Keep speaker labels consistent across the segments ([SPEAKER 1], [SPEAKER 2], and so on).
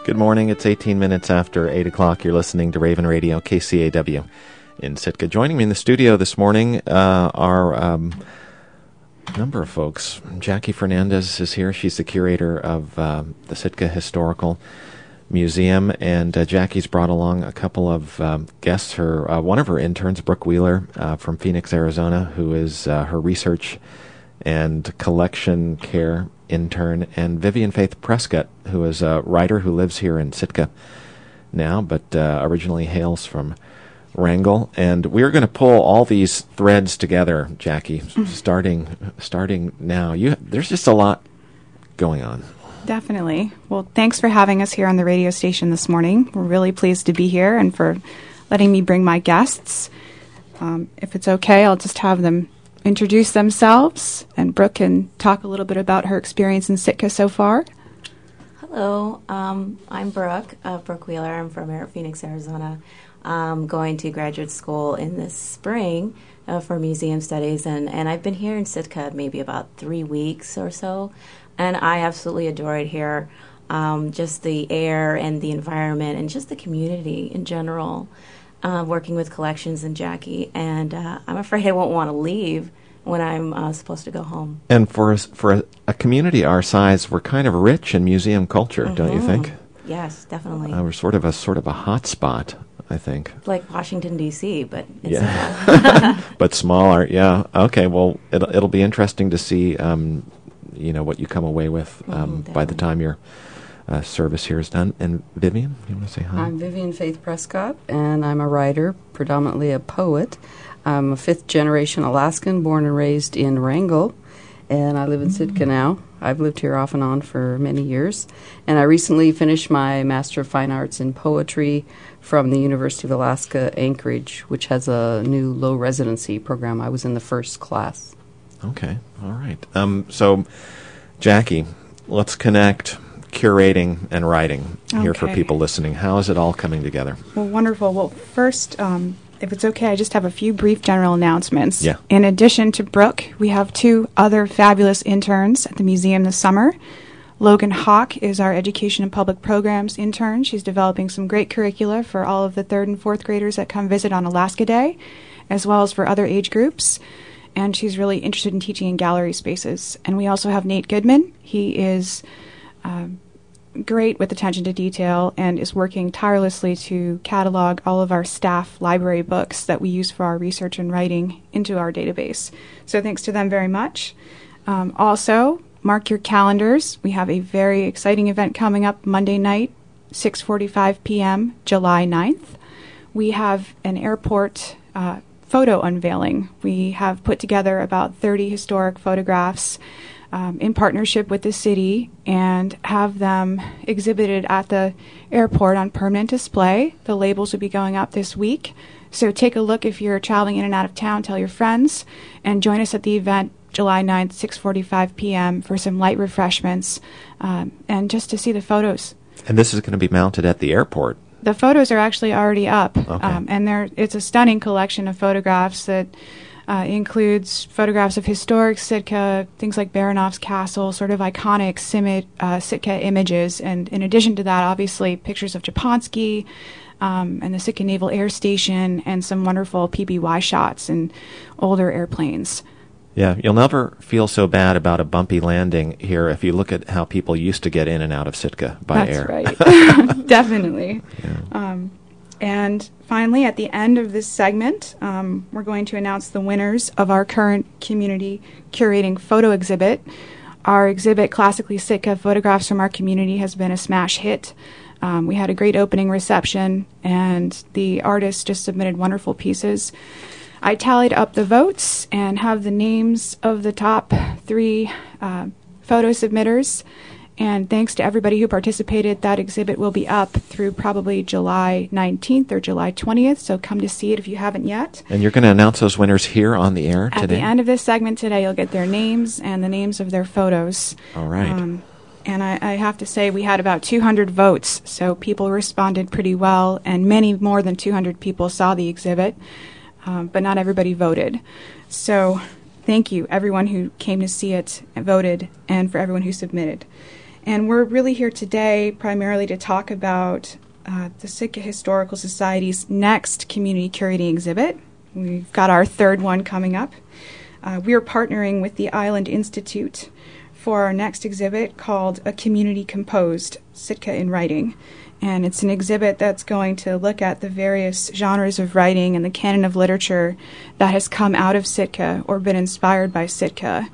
[SPEAKER 1] Good morning. It's 18 minutes after 8 o'clock. You're listening to Raven Radio, KCAW in Sitka. Joining me in the studio this morning are a number of folks. Jackie Fernandez is here. She's the curator of the Sitka Historical Museum, and Jackie's brought along a couple of guests. One of her interns, Brooke Wheeler from Phoenix, Arizona, who is her research and collection care intern, and Vivian Faith Prescott, who is a writer who lives here in Sitka now, but originally hails from Wrangell. And we're going to pull all these threads together, Jackie, starting now. There's just a lot going on.
[SPEAKER 2] Definitely. Well, thanks for having us here on the radio station this morning. We're really pleased to be here and for letting me bring my guests. If it's okay, I'll just have them introduce themselves, and Brooke can talk a little bit about her experience in Sitka so far.
[SPEAKER 3] Hello, I'm Brooke Wheeler. I'm from Phoenix, Arizona. I'm going to graduate school in this spring for museum studies, and I've been here in Sitka maybe about 3 weeks or so, and I absolutely adore it here. Just the air and the environment and just the community in general. Working with collections and Jackie, and I'm afraid I won't want to leave when I'm supposed to go home.
[SPEAKER 1] And for a community our size, we're kind of rich in museum culture, don't you think?
[SPEAKER 3] Yes, definitely.
[SPEAKER 1] We're sort of a hot spot, I think.
[SPEAKER 3] Like Washington, D.C., but it's
[SPEAKER 1] yeah. But smaller, yeah. Okay, well, it'll be interesting to see, what you come away with by the time your service here is done. And Vivian, you want to say hi?
[SPEAKER 4] I'm Vivian Faith Prescott, and I'm a writer, predominantly a poet. I'm a fifth-generation Alaskan, born and raised in Wrangell, and I live in Sitka now. I've lived here off and on for many years, and I recently finished my Master of Fine Arts in Poetry from the University of Alaska, Anchorage, which has a new low residency program. I was in the first class.
[SPEAKER 1] Okay, all right. So, Jackie, let's connect curating and writing here for people listening. How is it all coming together?
[SPEAKER 2] Well, wonderful. Well, first, if it's okay, I just have a few brief general announcements.
[SPEAKER 1] Yeah.
[SPEAKER 2] In addition to Brooke, we have two other fabulous interns at the museum this summer. Logan Hawk is our Education and Public Programs intern. She's developing some great curricula for all of the 3rd and 4th graders that come visit on Alaska Day, as well as for other age groups. And she's really interested in teaching in gallery spaces. And we also have Nate Goodman. He is great with attention to detail and is working tirelessly to catalog all of our staff library books that we use for our research and writing into our database. So thanks to them very much. Also, mark your calendars. We have a very exciting event coming up Monday night, 6:45 p.m., July 9th. We have an airport photo unveiling. We have put together about 30 historic photographs in partnership with the city and have them exhibited at the airport on permanent display. The labels will be going up this week. So take a look if you're traveling in and out of town, tell your friends, and join us at the event July 9th, 6:45 p.m. for some light refreshments and just to see the photos.
[SPEAKER 1] And this is going to be mounted at the airport.
[SPEAKER 2] The photos are actually already up,
[SPEAKER 1] okay.
[SPEAKER 2] And it's a stunning collection of photographs that includes photographs of historic Sitka, things like Baranov's Castle, sort of iconic Sitka images. And in addition to that, obviously, pictures of Japonski and the Sitka Naval Air Station and some wonderful PBY shots and older airplanes.
[SPEAKER 1] Yeah, you'll never feel so bad about a bumpy landing here if you look at how people used to get in and out of Sitka by air.
[SPEAKER 2] That's right. Definitely.
[SPEAKER 1] Yeah.
[SPEAKER 2] And finally, at the end of this segment, we're going to announce the winners of our current community curating photo exhibit. Our exhibit, Classically Sitka Photographs from Our Community, has been a smash hit. We had a great opening reception, and the artists just submitted wonderful pieces. I tallied up the votes and have the names of the top 3 photo submitters. And thanks to everybody who participated, that exhibit will be up through probably July 19th or July 20th, so come to see it if you haven't yet.
[SPEAKER 1] And you're going to announce those winners here on the air today?
[SPEAKER 2] At the end of this segment today, you'll get their names and the names of their photos.
[SPEAKER 1] All right.
[SPEAKER 2] And I have to say we had about 200 votes, so people responded pretty well, and many more than 200 people saw the exhibit, but not everybody voted. So thank you, everyone who came to see it and voted, and for everyone who submitted. And we're really here today primarily to talk about the Sitka Historical Society's next community curating exhibit. We've got our third one coming up. We're partnering with the Island Institute for our next exhibit called A Community Composed, Sitka in Writing. And it's an exhibit that's going to look at the various genres of writing and the canon of literature that has come out of Sitka or been inspired by Sitka.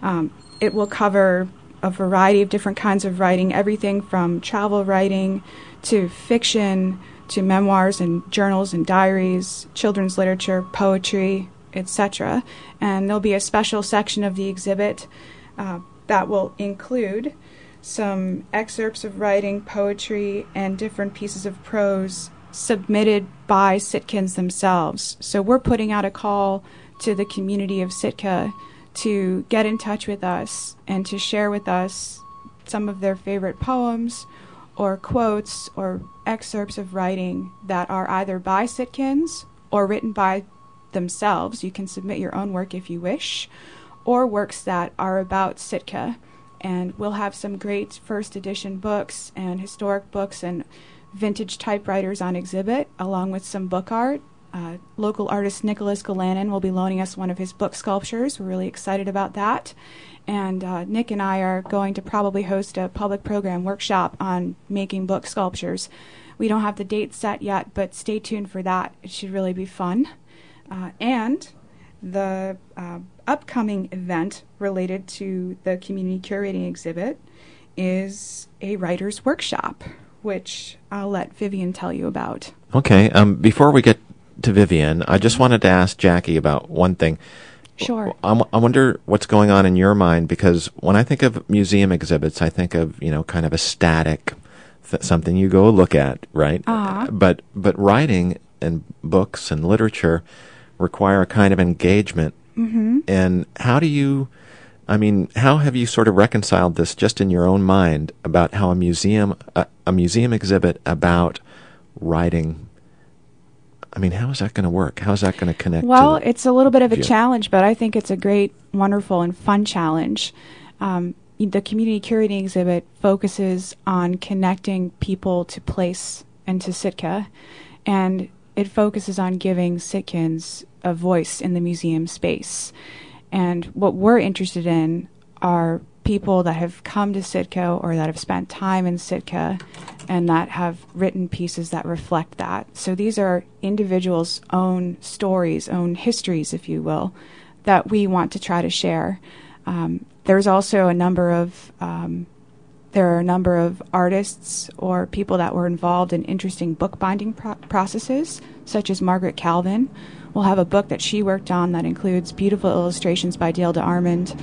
[SPEAKER 2] It will cover a variety of different kinds of writing, everything from travel writing to fiction to memoirs and journals and diaries, children's literature, poetry, etc. And there'll be a special section of the exhibit that will include some excerpts of writing, poetry, and different pieces of prose submitted by Sitkans themselves. So we're putting out a call to the community of Sitka to get in touch with us and to share with us some of their favorite poems or quotes or excerpts of writing that are either by Sitkans or written by themselves. You can submit your own work if you wish, or works that are about Sitka. And we'll have some great first edition books and historic books and vintage typewriters on exhibit, along with some book art. Local artist Nicholas Galanin will be loaning us one of his book sculptures. We're really excited about that. And Nick and I are going to probably host a public program workshop on making book sculptures. We don't have the date set yet, but stay tuned for that. It should really be fun. And the upcoming event related to the community curating exhibit is a writer's workshop, which I'll let Vivian tell you about.
[SPEAKER 1] Okay. Before we get to Vivian, I just wanted to ask Jackie about one thing.
[SPEAKER 2] Sure.
[SPEAKER 1] I wonder what's going on in your mind, because when I think of museum exhibits, I think of, kind of a static, something you go look at, right? But writing and books and literature require a kind of engagement.
[SPEAKER 2] Mm-hmm.
[SPEAKER 1] And how have you sort of reconciled this just in your own mind about how a museum exhibit about writing, how is that going to work? How is that going to connect?
[SPEAKER 2] Well, it's a little bit of a challenge, but I think it's a great, wonderful, and fun challenge. The community curating exhibit focuses on connecting people to place and to Sitka, and it focuses on giving Sitkans a voice in the museum space. And what we're interested in are people that have come to Sitka or that have spent time in Sitka and that have written pieces that reflect that. So these are individuals' own stories, own histories, if you will, that we want to try to share. There's also a number of artists or people that were involved in interesting bookbinding processes, such as Margaret Calvin. We'll have a book that she worked on that includes beautiful illustrations by Dale DeArmond.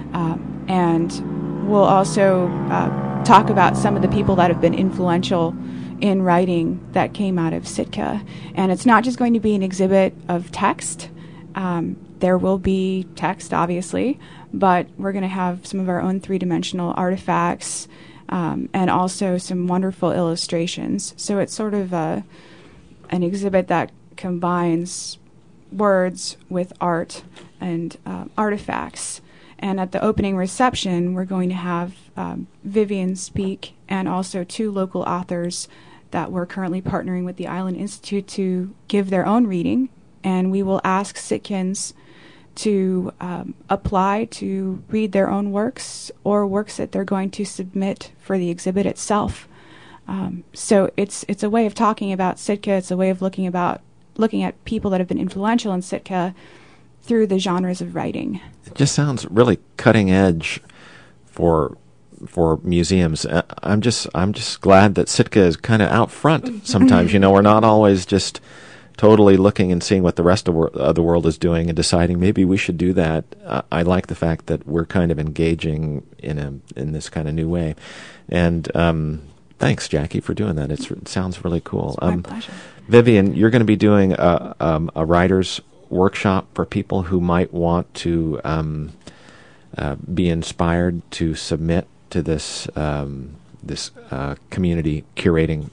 [SPEAKER 2] And we'll also talk about some of the people that have been influential in writing that came out of Sitka. And it's not just going to be an exhibit of text. There will be text, obviously, but we're going to have some of our own three-dimensional artifacts and also some wonderful illustrations. So it's sort of an exhibit that combines words with art and artifacts. And at the opening reception, we're going to have Vivian speak, and also two local authors that we're currently partnering with the Island Institute to give their own reading. And we will ask Sitkans to apply to read their own works or works that they're going to submit for the exhibit itself. So it's a way of talking about Sitka. It's a way of looking at people that have been influential in Sitka through the genres of writing.
[SPEAKER 1] It just sounds really cutting edge for museums. I'm just glad that Sitka is kind of out front sometimes. We're not always just totally looking and seeing what the rest of the world is doing and deciding maybe we should do that. I like the fact that we're kind of engaging in this kind of new way. And thanks, Jackie, for doing that. It sounds really cool.
[SPEAKER 2] It's my pleasure.
[SPEAKER 1] Vivian, you're going to be doing a writer's workshop for people who might want to be inspired to submit to this community curating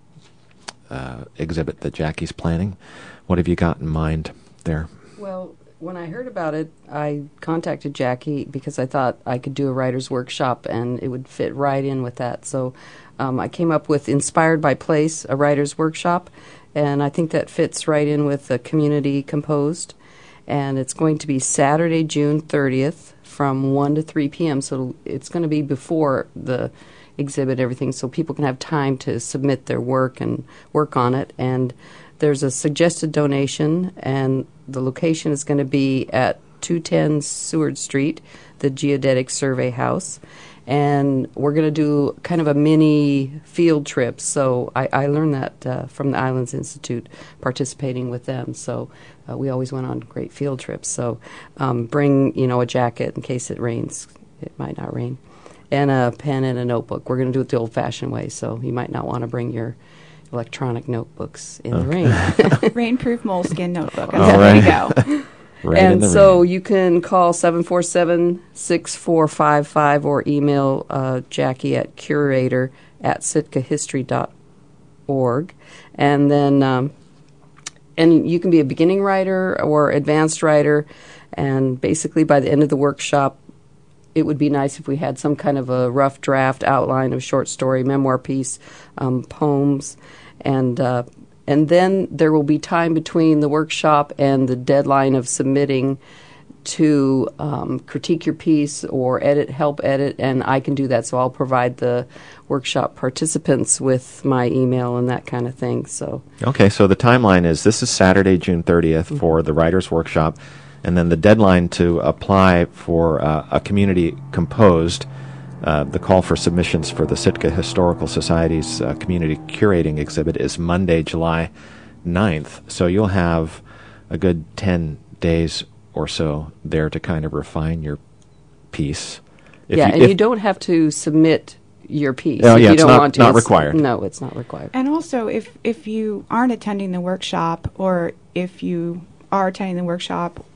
[SPEAKER 1] exhibit that Jackie's planning. What have you got in mind there?
[SPEAKER 4] Well, When I heard about it, I contacted Jackie because I thought I could do a writer's workshop and it would fit right in with that. So I came up with Inspired by Place, a writer's workshop, and I think that fits right in with the community composed. And it's going to be Saturday, June 30th from 1 to 3 p.m. So it's going to be before the exhibit, everything, so people can have time to submit their work and work on it. And there's a suggested donation, and the location is going to be at 210 Seward Street, the Geodetic Survey House. And we're going to do kind of a mini field trip. So I learned that from the Islands Institute, participating with them. So we always went on great field trips. So bring, a jacket in case it rains. It might not rain. And a pen and a notebook. We're going to do it the old-fashioned way, so you might not want to bring your electronic notebooks in the rain.
[SPEAKER 2] Rainproof moleskin notebook.
[SPEAKER 1] All
[SPEAKER 2] There
[SPEAKER 1] right.
[SPEAKER 2] you go.
[SPEAKER 1] Right in
[SPEAKER 4] And
[SPEAKER 1] the
[SPEAKER 4] so
[SPEAKER 1] rain.
[SPEAKER 4] you can call 747-6455 or email Jackie at curator@sitkahistory.org. And then and you can be a beginning writer or advanced writer, and basically by the end of the workshop, it would be nice if we had some kind of a rough draft outline of short story, memoir piece, poems, and then there will be time between the workshop and the deadline of submitting to critique your piece or help edit, and I can do that. So I'll provide the workshop participants with my email and that kind of thing. So
[SPEAKER 1] Okay, so the timeline is this is Saturday, June 30th for the Writers' Workshop, and then the deadline to apply for a community composed, the call for submissions for the Sitka Historical Society's community curating exhibit is Monday, July 9th. So you'll have a good 10 days or so there to kind of refine your piece.
[SPEAKER 4] you don't have to submit your piece.
[SPEAKER 1] Oh,
[SPEAKER 4] if
[SPEAKER 1] yeah,
[SPEAKER 4] you
[SPEAKER 1] it's
[SPEAKER 4] don't
[SPEAKER 1] not-
[SPEAKER 4] want to.
[SPEAKER 1] not required.
[SPEAKER 4] No, it's not required.
[SPEAKER 2] And also, if you aren't attending the workshop, or if you are attending the workshop,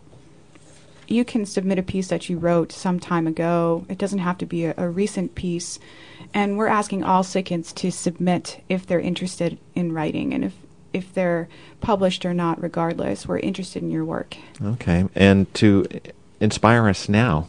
[SPEAKER 2] you can submit a piece that you wrote some time ago. It doesn't have to be a recent piece. And we're asking all Sitkans to submit if they're interested in writing, and if they're published or not, regardless, we're interested in your work.
[SPEAKER 1] Okay, and to inspire us now,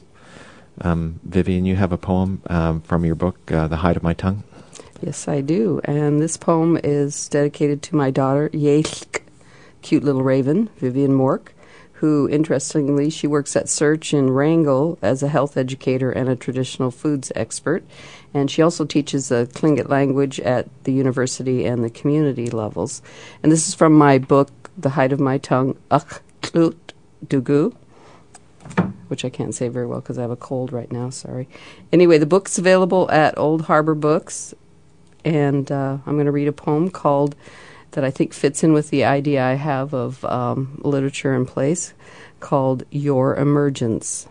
[SPEAKER 1] Vivian, you have a poem from your book, The Hide of My Tongue?
[SPEAKER 4] Yes, I do. And this poem is dedicated to my daughter, Yeilk, cute little raven, Vivian Mork, who, interestingly, she works at Search in Wrangell as a health educator and a traditional foods expert. And she also teaches the Tlingit language at the university and the community levels. And this is from my book, The Hide of My Tongue, Ach Klut Dugu, which I can't say very well because I have a cold right now, sorry. Anyway, the book's available at Old Harbor Books, and I'm going to read a poem called, that I think fits in with the idea I have of literature and place, called Your Emergence.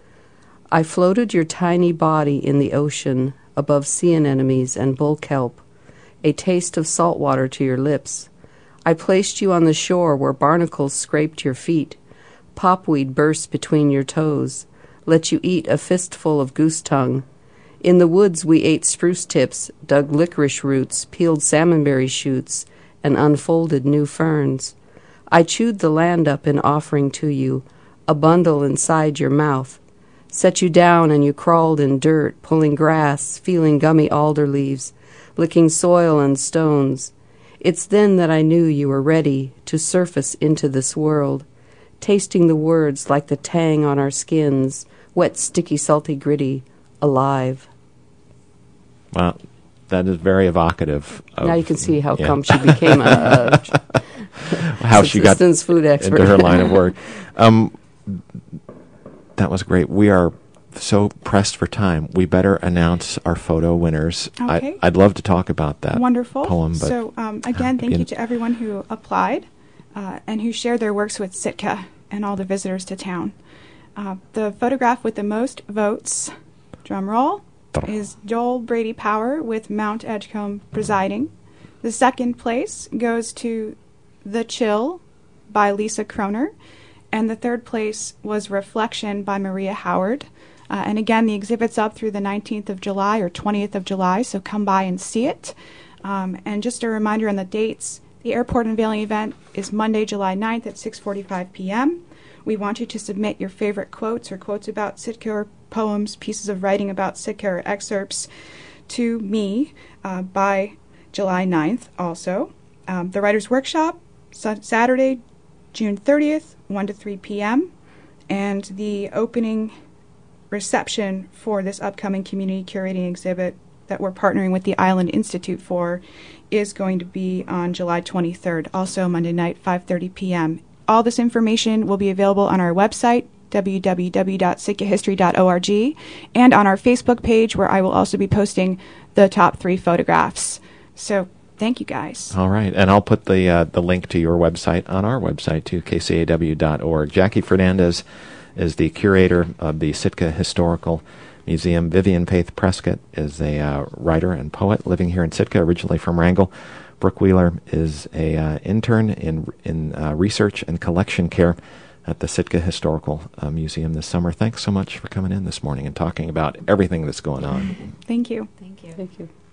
[SPEAKER 4] I floated your tiny body in the ocean above sea anemones and bull kelp, a taste of salt water to your lips. I placed you on the shore where barnacles scraped your feet, popweed burst between your toes, let you eat a fistful of goose tongue. In the woods we ate spruce tips, dug licorice roots, peeled salmonberry shoots, and unfolded new ferns. I chewed the land up in offering to you, a bundle inside your mouth. Set you down and you crawled in dirt, pulling grass, feeling gummy alder leaves, licking soil and stones. It's then that I knew you were ready to surface into this world, tasting the words like the tang on our skins, wet, sticky, salty, gritty, alive.
[SPEAKER 1] Well, that is very evocative.
[SPEAKER 4] Now you can see how come she became a
[SPEAKER 1] how she got
[SPEAKER 4] subsistence food expert
[SPEAKER 1] into her line of work. That was great. We are so pressed for time. We better announce our photo winners.
[SPEAKER 2] Okay.
[SPEAKER 1] I'd love to talk about that
[SPEAKER 2] Wonderful.
[SPEAKER 1] poem. But
[SPEAKER 2] So, again, thank you to everyone who applied and who shared their works with Sitka and all the visitors to town. The photograph with the most votes, drum roll, is Joel Brady Power with Mount Edgecombe presiding. The second place goes to The Chill by Lisa Kroner. And the third place was Reflection by Maria Howard. And again, the exhibit's up through the 19th of July or 20th of July, so come by and see it. And just a reminder on the dates, the airport unveiling event is Monday, July 9th at 6:45 p.m. We want you to submit your favorite quotes or quotes about Sitka, or poems, pieces of writing about Sitka, or excerpts to me by July 9th also. The Writers' Workshop, Saturday, June 30th, 1 to 3 p.m., and the opening reception for this upcoming community curating exhibit that we're partnering with the Island Institute for is going to be on July 23rd, also Monday night, 5:30 p.m. All this information will be available on our website, www.sitkahistory.org, and on our Facebook page, where I will also be posting the top 3 photographs. So thank you, guys.
[SPEAKER 1] All right, and I'll put the link to your website on our website too, kcaw.org. Jackie Fernandez is the curator of the Sitka Historical Museum. Vivian Paith Prescott is a writer and poet living here in Sitka, originally from Wrangell. Brooke Wheeler is a intern in research and collection care at the Sitka Historical Museum this summer. Thanks so much for coming in this morning and talking about everything that's going on.
[SPEAKER 2] Thank you.
[SPEAKER 3] Thank you.
[SPEAKER 4] Thank you.